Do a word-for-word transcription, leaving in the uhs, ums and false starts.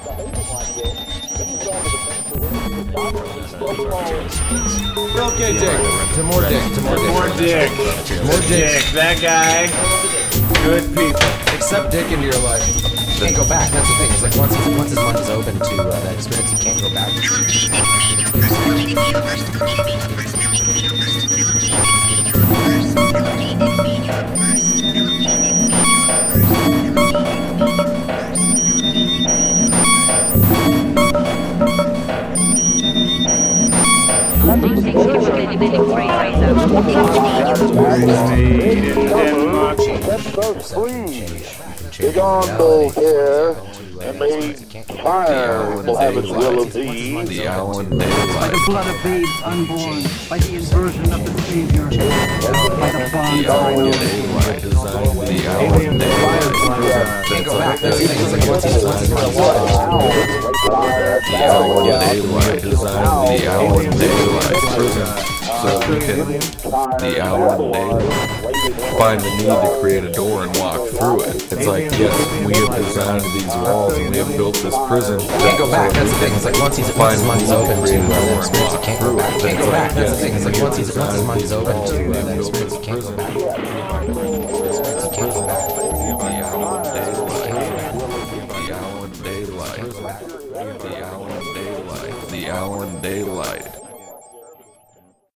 Okay, Dick. To more Dick. To more Dick. More Dick. More Dick. That guy. Good people. Accept Dick into your life. Can't go back. That's the thing. It's like once his, once his mind is open to uh, that experience, he can't go back. Big on both here, and may fire will have its will of thee. The Alan Daylight. By the blood of babes unborn, by the inversion of the Savior, by the bond of our Lord. The Alan Daylight. Can't go back. That's the thing. It's like once he's once he's The Alan Daylight. Daylight. The Alan Daylight prison. So we can, the Alan Daylight, find the need to create a door and walk through it. It's like, yes, we have designed these walls and we have built this prison. Can't go back. That's the thing. It's like once he's once his mind is open to uh, that experience, he can't go back. Can't go back. That's the thing. It's like once he's once his mind is open to uh, that experience, he can't go back. He can't go back. The Alan Daylight. The Alan Daylight. The Alan Daylight.